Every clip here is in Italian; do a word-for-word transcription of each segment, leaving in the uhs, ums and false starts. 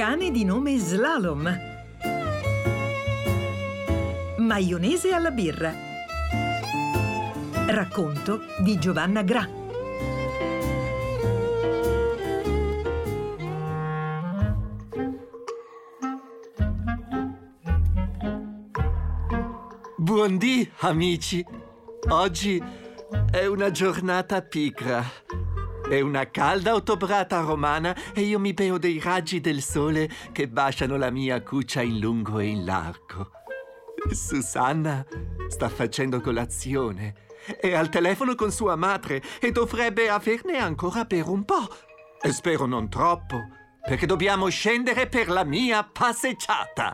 cane di nome Slalom. Maionese alla birra. Racconto di Giovanna Gra. Buondì, amici. Oggi è una giornata pigra. È una calda ottobrata romana e io mi beo dei raggi del sole che baciano la mia cuccia in lungo e in largo. Susanna sta facendo colazione. È al telefono con sua madre e dovrebbe averne ancora per un po'. E spero non troppo, perché dobbiamo scendere per la mia passeggiata.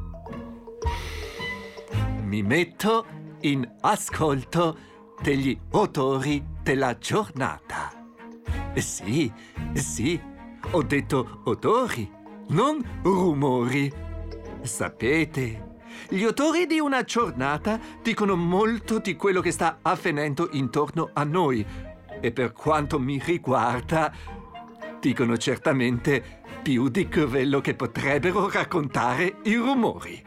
Mi metto in ascolto degli odori della giornata. Sì, sì, ho detto odori, non rumori. Sapete, gli odori di una giornata dicono molto di quello che sta avvenendo intorno a noi e per quanto mi riguarda dicono certamente più di quello che potrebbero raccontare i rumori.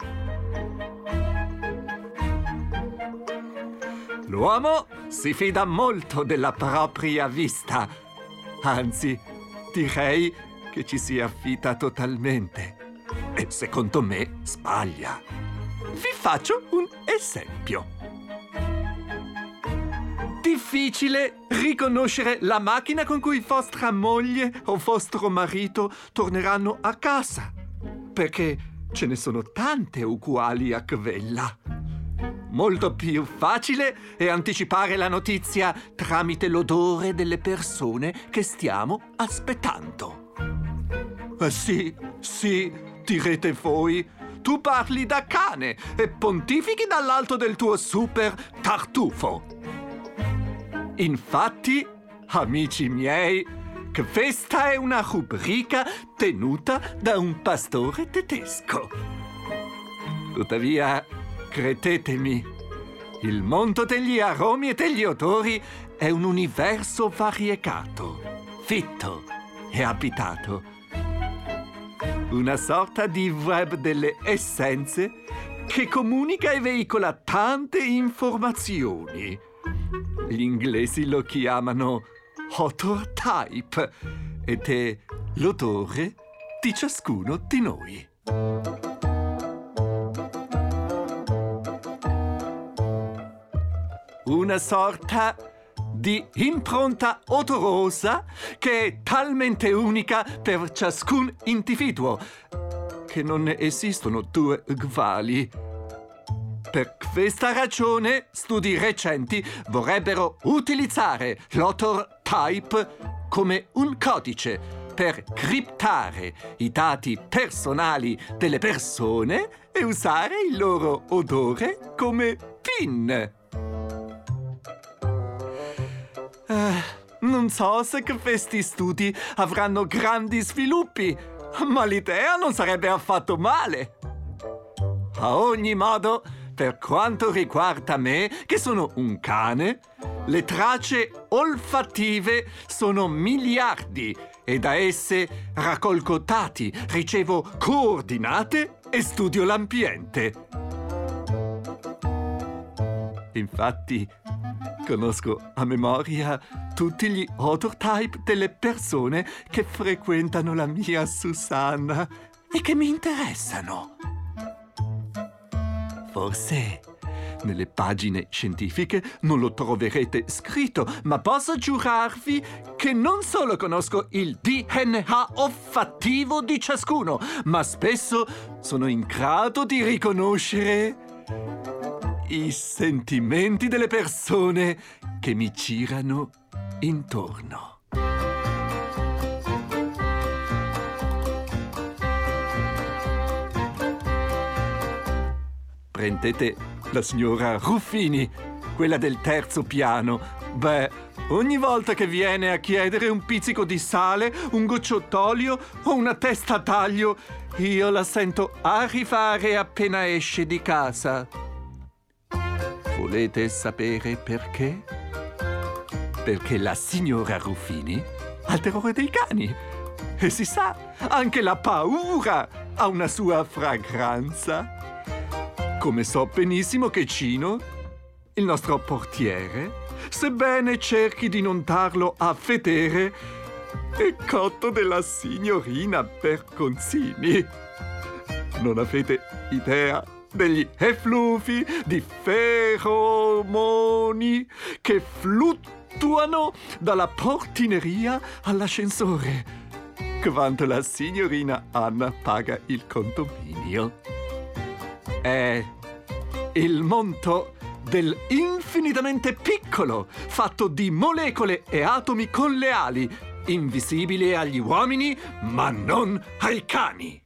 L'uomo si fida molto della propria vista. Anzi, direi che ci si affida totalmente. E secondo me sbaglia. Vi faccio un esempio. Difficile riconoscere la macchina con cui vostra moglie o vostro marito torneranno a casa, perché ce ne sono tante uguali a quella. Molto più facile è anticipare la notizia tramite l'odore delle persone che stiamo aspettando. Ah, sì, sì, direte voi, tu parli da cane e pontifichi dall'alto del tuo super tartufo. Infatti, amici miei, questa è una rubrica tenuta da un pastore tedesco. Tuttavia, credetemi, il mondo degli aromi e degli odori è un universo variegato, fitto e abitato. Una sorta di web delle essenze che comunica e veicola tante informazioni. Gli inglesi lo chiamano odor type ed è l'odore di ciascuno di noi. Una sorta di impronta odorosa che è talmente unica per ciascun individuo che non ne esistono due uguali. Per questa ragione, studi recenti vorrebbero utilizzare l'odor type come un codice per criptare i dati personali delle persone e usare il loro odore come PIN. Uh, non so se questi studi avranno grandi sviluppi, ma l'idea non sarebbe affatto male. A ogni modo, per quanto riguarda me, che sono un cane, le tracce olfattive sono miliardi e da esse raccolgo dati, ricevo coordinate e studio l'ambiente. Infatti, conosco a memoria tutti gli odor type delle persone che frequentano la mia Susanna e che mi interessano. Forse nelle pagine scientifiche non lo troverete scritto, ma posso giurarvi che non solo conosco il D N A olfattivo di ciascuno, ma spesso sono in grado di riconoscere i sentimenti delle persone che mi girano intorno. Prendete la signora Ruffini, quella del terzo piano. Beh, ogni volta che viene a chiedere un pizzico di sale, un goccio d'olio o una testa d'aglio, io la sento arrivare appena esce di casa. Volete sapere perché? Perché la signora Ruffini ha il terrore dei cani. E si sa, anche la paura ha una sua fragranza. Come so benissimo che Cino, il nostro portiere, sebbene cerchi di non darlo a vedere, è cotto della signorina Bergonzini. Non avete idea degli effluvi di feromoni che fluttuano dalla portineria all'ascensore quando la signorina Anna paga il condominio. È il mondo del infinitamente piccolo, fatto di molecole e atomi con le ali, invisibili agli uomini, ma non ai cani.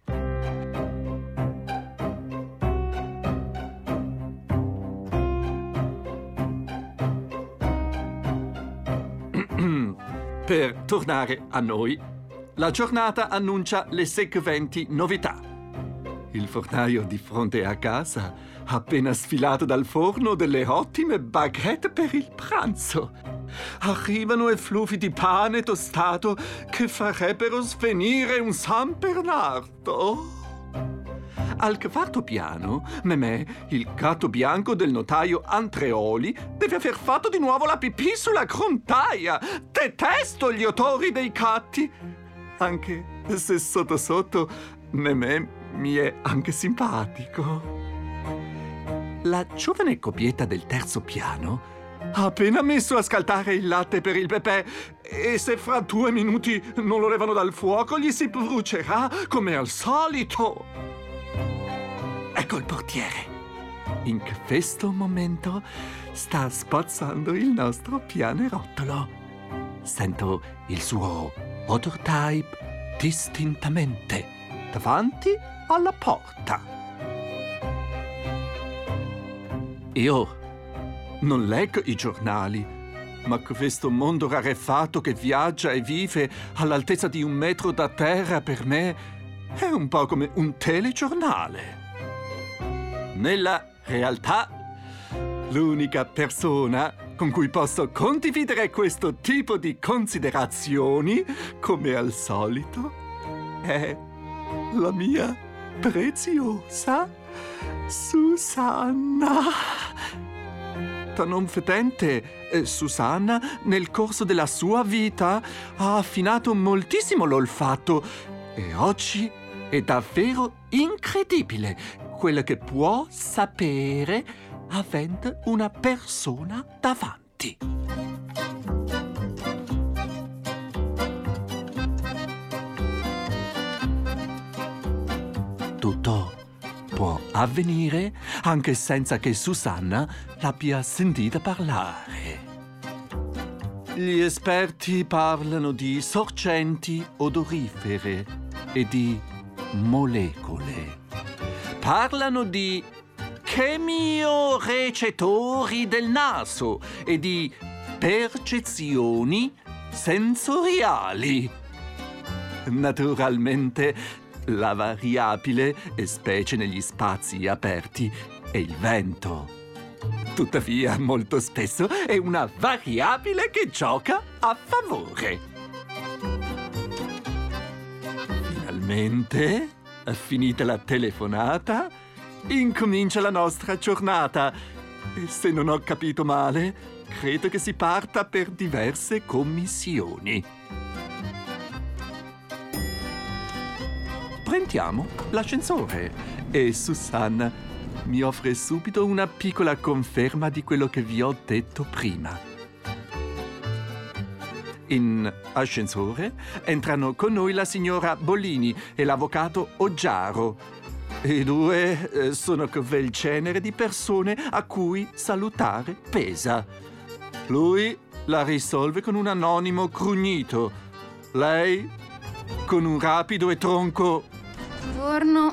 Per tornare a noi, la giornata annuncia le seguenti novità. Il fornaio di fronte a casa ha appena sfilato dal forno delle ottime baguette per il pranzo. Arrivano effluvi di pane tostato che farebbero svenire un San Bernardo. Al quarto piano, Memè, il gatto bianco del notaio Andreoli, deve aver fatto di nuovo la pipì sulla grondaia. Detesto gli odori dei gatti. Anche se sotto sotto Memè mi è anche simpatico. La giovane coppietta del terzo piano ha appena messo a scaldare il latte per il bebè e se fra due minuti non lo levano dal fuoco gli si brucerà come al solito. Ecco il portiere. In questo momento sta spazzando il nostro pianerottolo. Sento il suo odor type distintamente davanti alla porta. Io non leggo i giornali, ma questo mondo rarefatto che viaggia e vive all'altezza di un metro da terra per me è un po' come un telegiornale. Nella realtà, l'unica persona con cui posso condividere questo tipo di considerazioni, come al solito, è la mia preziosa Susanna. Da non vedente, eh, Susanna, nel corso della sua vita, ha affinato moltissimo l'olfatto e oggi è davvero incredibile quello che può sapere avendo una persona davanti. Tutto può avvenire anche senza che Susanna l'abbia sentita parlare. Gli esperti parlano di sorgenti odorifere e di molecole. Parlano di chemiorecettori del naso e di percezioni sensoriali. Naturalmente, la variabile, specie negli spazi aperti, è il vento. Tuttavia, molto spesso è una variabile che gioca a favore. Finalmente, finita la telefonata, incomincia la nostra giornata. E se non ho capito male, credo che si parta per diverse commissioni. Prendiamo l'ascensore e Susanna mi offre subito una piccola conferma di quello che vi ho detto prima. In ascensore entrano con noi la signora Bollini e l'avvocato Oggiaro. I due eh, sono quel genere di persone a cui salutare pesa. Lui la risolve con un anonimo grugnito. Lei con un rapido e tronco Buongiorno.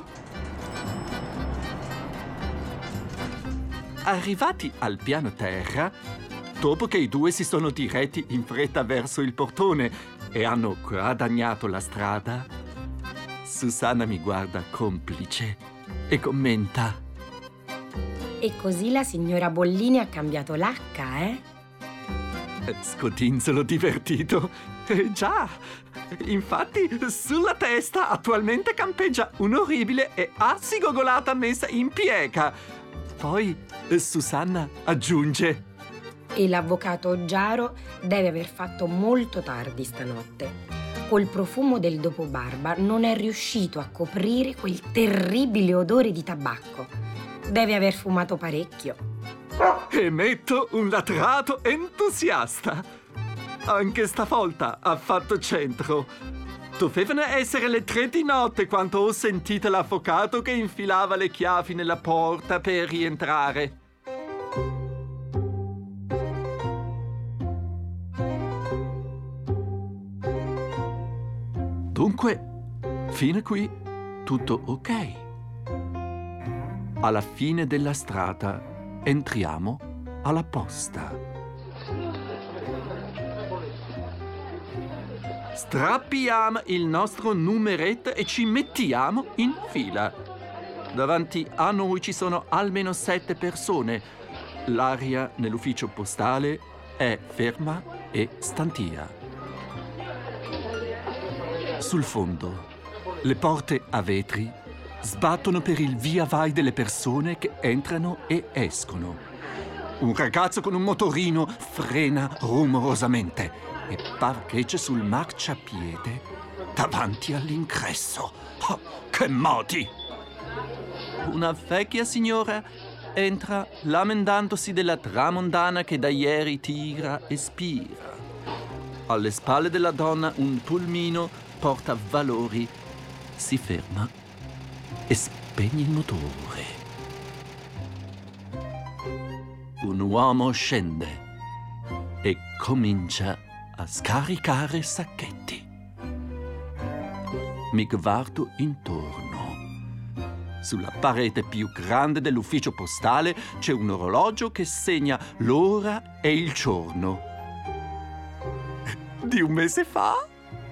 Arrivati al piano terra, dopo che i due si sono diretti in fretta verso il portone e hanno guadagnato la strada, Susanna mi guarda complice e commenta: E così la signora Bollini ha cambiato l'H, eh? Scodinzolo divertito. Eh, già, infatti sulla testa attualmente campeggia un'orribile e assigogolata messa in piega. Poi Susanna aggiunge: E l'avvocato Giaro deve aver fatto molto tardi stanotte. Col profumo del dopobarba non è riuscito a coprire quel terribile odore di tabacco. Deve aver fumato parecchio. Emetto un latrato entusiasta. Anche stavolta ha fatto centro. Dovevano essere le tre di notte quando ho sentito l'avvocato che infilava le chiavi nella porta per rientrare. Dunque, fino a qui tutto ok. Alla fine della strada entriamo alla posta. Strappiamo il nostro numeretto e ci mettiamo in fila. Davanti a noi ci sono almeno sette persone. L'aria nell'ufficio postale è ferma e stantia. Sul fondo, le porte a vetri sbattono per il via vai delle persone che entrano e escono. Un ragazzo con un motorino frena rumorosamente e parcheggia sul marciapiede davanti all'ingresso. Oh, che modi! Una vecchia signora entra lamentandosi della tramondana che da ieri tira e spira. Alle spalle della donna un pulmino porta valori, si ferma e spegne il motore. Un uomo scende e comincia a scaricare sacchetti. Mi guardo intorno. Sulla parete più grande dell'ufficio postale c'è un orologio che segna l'ora e il giorno. Di un mese fa?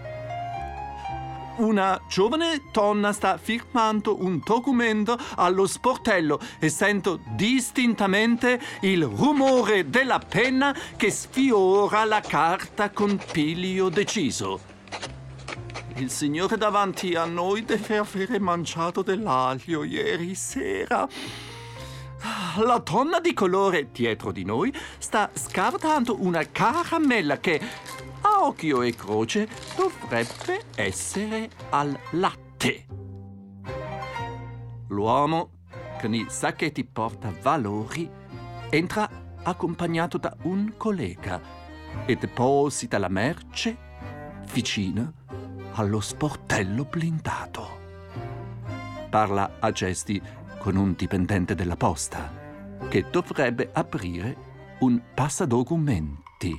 Una giovane donna sta firmando un documento allo sportello e sento distintamente il rumore della penna che sfiora la carta con piglio deciso. Il signore davanti a noi deve avere mangiato dell'aglio ieri sera. La donna di colore dietro di noi sta scartando una caramella che, a occhio e croce, dovrebbe essere al latte. L'uomo con i sacchetti portavalori entra accompagnato da un collega e deposita la merce vicino allo sportello blindato. Parla a gesti con un dipendente della posta che dovrebbe aprire un passadocumenti.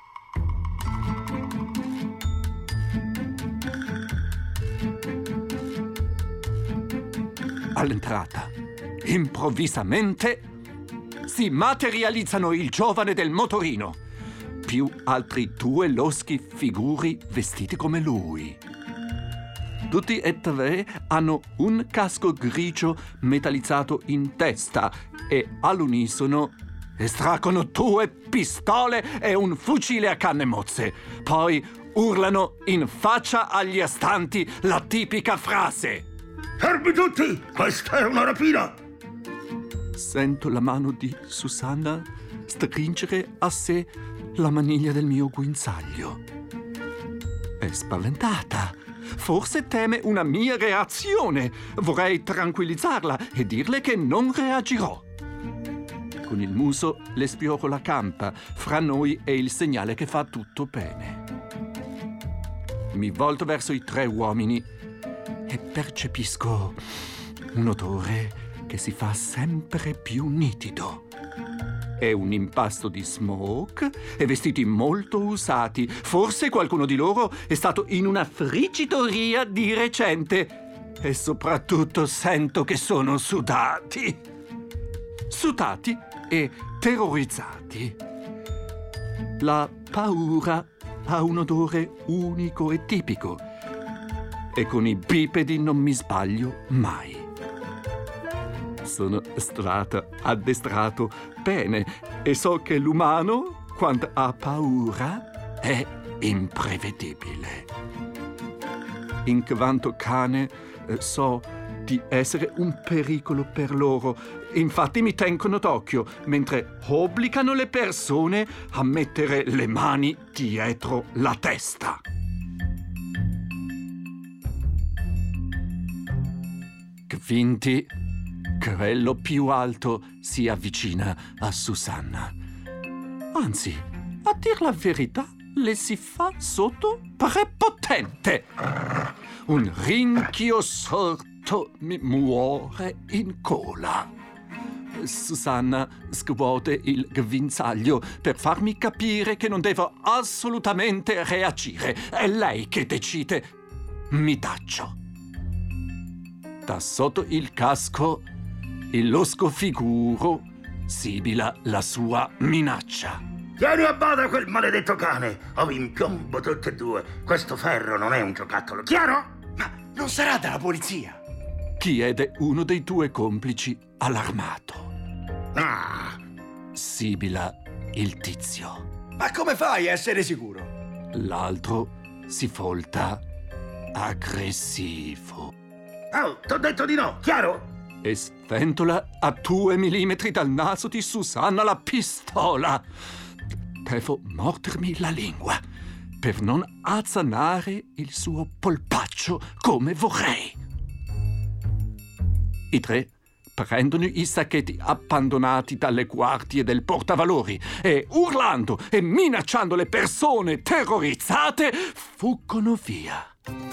All'entrata, improvvisamente, si materializzano il giovane del motorino, più altri due loschi figuri vestiti come lui. Tutti e tre hanno un casco grigio metallizzato in testa e all'unisono estraggono due pistole e un fucile a canne mozze. Poi urlano in faccia agli astanti la tipica frase: Fermi tutti! Questa è una rapina! Sento la mano di Susanna stringere a sé la maniglia del mio guinzaglio. È spaventata. Forse teme una mia reazione. Vorrei tranquillizzarla e dirle che non reagirò. Con il muso le sfioro la campa. Fra noi è il segnale che fa tutto bene. Mi volto verso i tre uomini e percepisco un odore che si fa sempre più nitido. È un impasto di smoke e vestiti molto usati. Forse qualcuno di loro è stato in una frigitoria di recente. E soprattutto sento che sono sudati. Sudati e terrorizzati. La paura ha un odore unico e tipico. E con i bipedi non mi sbaglio mai. Sono stato addestrato bene e so che l'umano, quando ha paura è imprevedibile. In quanto cane eh, so di essere un pericolo per loro. Infatti mi tengono d'occhio mentre obbligano le persone a mettere le mani dietro la testa. Quindi, quello più alto si avvicina a Susanna. Anzi, a dir la verità, le si fa sotto prepotente. Un rinchio sordo mi muore in gola. Susanna scuote il guinzaglio per farmi capire che non devo assolutamente reagire. È lei che decide. Mi taccio. Da sotto il casco, il losco figuro sibila la sua minaccia. Tieni a bada quel maledetto cane, o vi impiombo tutte e due. Questo ferro non è un giocattolo, chiaro? Ma non sarà della polizia? Chiede uno dei due complici allarmato. Ah! Sibila il tizio. Ma come fai a essere sicuro? L'altro si volta aggressivo. Oh, t'ho detto di no, chiaro? E sventola a due millimetri dal naso di Susanna la pistola. Devo mordermi la lingua per non azzanare il suo polpaccio come vorrei. I tre prendono i sacchetti abbandonati dalle guardie del portavalori e, urlando e minacciando le persone terrorizzate, fuggono via.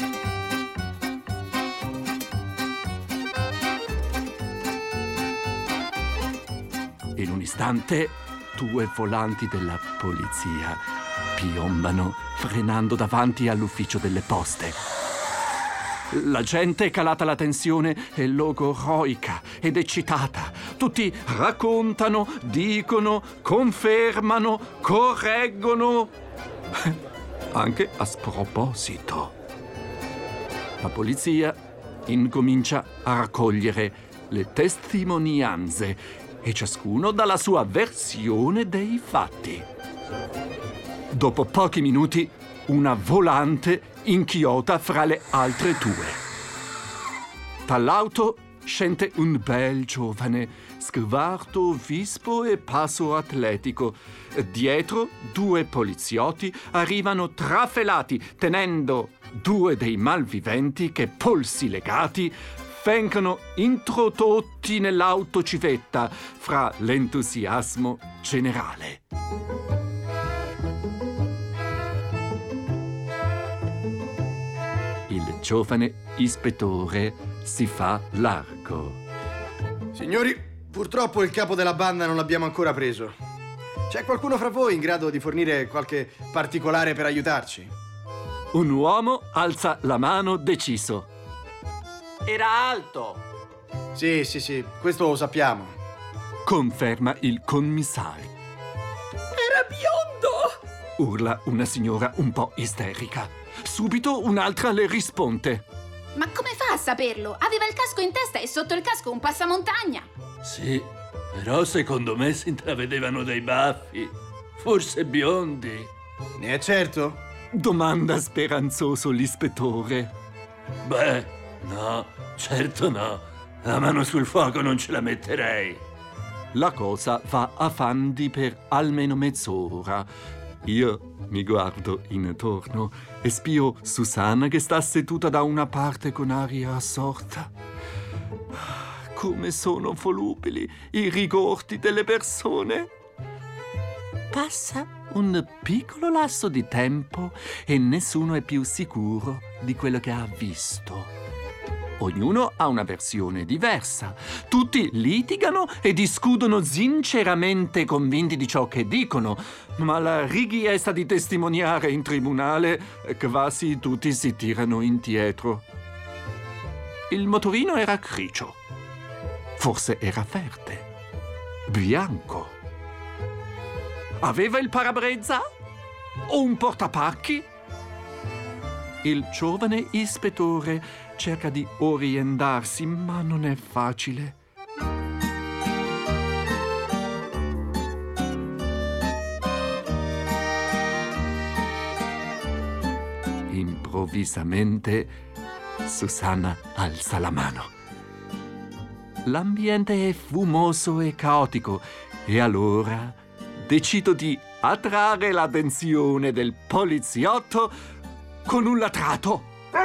In un istante, due volanti della polizia piombano frenando davanti all'ufficio delle poste. La gente è calata la tensione è logoroica ed eccitata. Tutti raccontano, dicono, confermano, correggono. Anche a sproposito. La polizia incomincia a raccogliere le testimonianze e ciascuno dà la sua versione dei fatti. Dopo pochi minuti, una volante inchiota fra le altre due. Dall'auto scende un bel giovane, sguardo vispo e passo atletico. Dietro due poliziotti arrivano trafelati, tenendo due dei malviventi che, polsi legati, vengono introdotti nell'autocivetta fra l'entusiasmo generale. Il giovane ispettore si fa largo. Signori, purtroppo il capo della banda non l'abbiamo ancora preso. C'è qualcuno fra voi in grado di fornire qualche particolare per aiutarci? Un uomo alza la mano deciso. Era alto. Sì, sì, sì, questo lo sappiamo. Conferma il commissario. Era biondo! Urla una signora un po' isterica. Subito un'altra le risponde. Ma come fa a saperlo? Aveva il casco in testa e sotto il casco un passamontagna. Sì, però secondo me si intravedevano dei baffi. Forse biondi. Ne è certo? Domanda speranzoso l'ispettore. Beh, no, certo no. La mano sul fuoco non ce la metterei. La cosa va avanti per almeno mezz'ora. Io mi guardo intorno e spio Susanna che sta seduta da una parte con aria assorta. Come sono volubili i rigordi delle persone. Passa un piccolo lasso di tempo e nessuno è più sicuro di quello che ha visto. Ognuno ha una versione diversa. Tutti litigano e discutono sinceramente convinti di ciò che dicono, ma la richiesta di testimoniare in tribunale quasi tutti si tirano indietro. Il motorino era grigio. Forse era verde. Bianco. Aveva il parabrezza? O un portapacchi? Il giovane ispettore cerca di orientarsi, ma non è facile. Improvvisamente Susanna alza la mano. L'ambiente è fumoso e caotico e allora decido di attrarre l'attenzione del poliziotto con un latrato.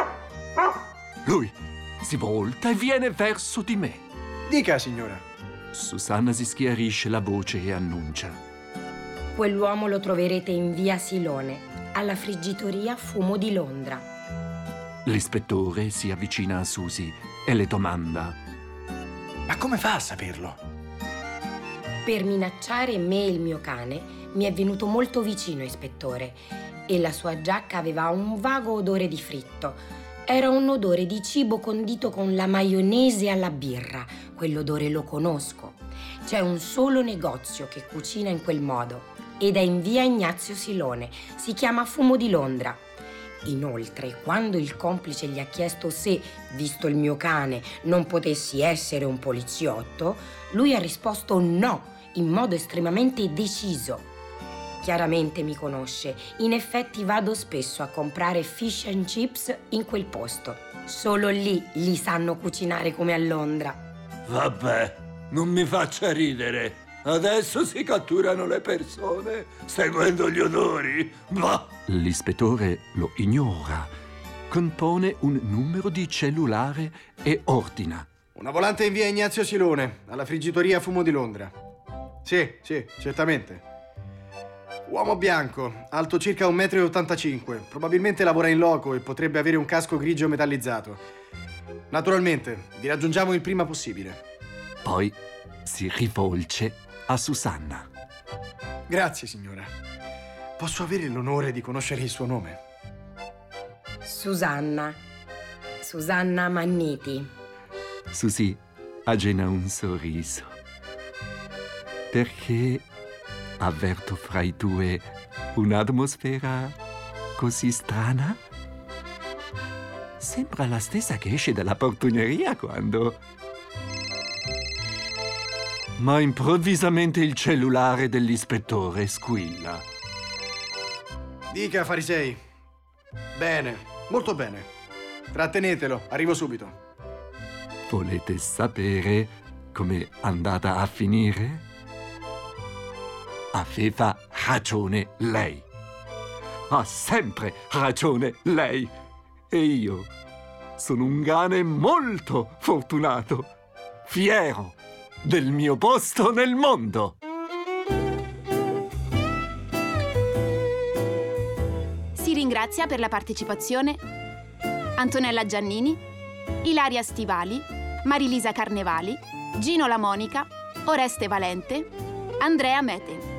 Lui si volta e viene verso di me. Dica, signora. Susanna si schiarisce la voce e annuncia: Quell'uomo lo troverete in via Silone, alla friggitoria Fumo di Londra. L'ispettore si avvicina a Susie e le domanda: Ma come fa a saperlo? Per minacciare me e il mio cane mi è venuto molto vicino, ispettore, e la sua giacca aveva un vago odore di fritto. Era un odore di cibo condito con la maionese alla birra. Quell'odore lo conosco. C'è un solo negozio che cucina in quel modo ed è in via Ignazio Silone. Si chiama Fumo di Londra. Inoltre, quando il complice gli ha chiesto se, visto il mio cane, non potessi essere un poliziotto, lui ha risposto no, in modo estremamente deciso. Chiaramente mi conosce. In effetti vado spesso a comprare fish and chips in quel posto. Solo lì li sanno cucinare come a Londra. Vabbè, non mi faccia ridere. Adesso si catturano le persone seguendo gli odori. Bah! L'ispettore lo ignora, compone un numero di cellulare e ordina: Una volante in via Ignazio Silone, alla friggitoria Fumo di Londra. Sì, sì, certamente. Uomo bianco, alto circa un metro e ottantacinque, probabilmente lavora in loco e potrebbe avere un casco grigio metallizzato. Naturalmente, vi raggiungiamo il prima possibile. Poi si rivolge a Susanna. Grazie, signora. Posso avere l'onore di conoscere il suo nome? Susanna. Susanna Manniti. Susie accena un sorriso. Perché avverto fra i due un'atmosfera così strana? Sembra la stessa che esce dalla portineria quando... Ma improvvisamente il cellulare dell'ispettore squilla. Dica, farisei. Bene, molto bene. Trattenetelo, arrivo subito. Volete sapere com'è andata a finire? Aveva ragione lei. Ha sempre ragione lei. E io sono un cane molto fortunato, fiero del mio posto nel mondo. Si ringrazia per la partecipazione Antonella Giannini, Ilaria Stivali, Marilisa Carnevali, Gino La Monica, Oreste Valente, Andrea Mete.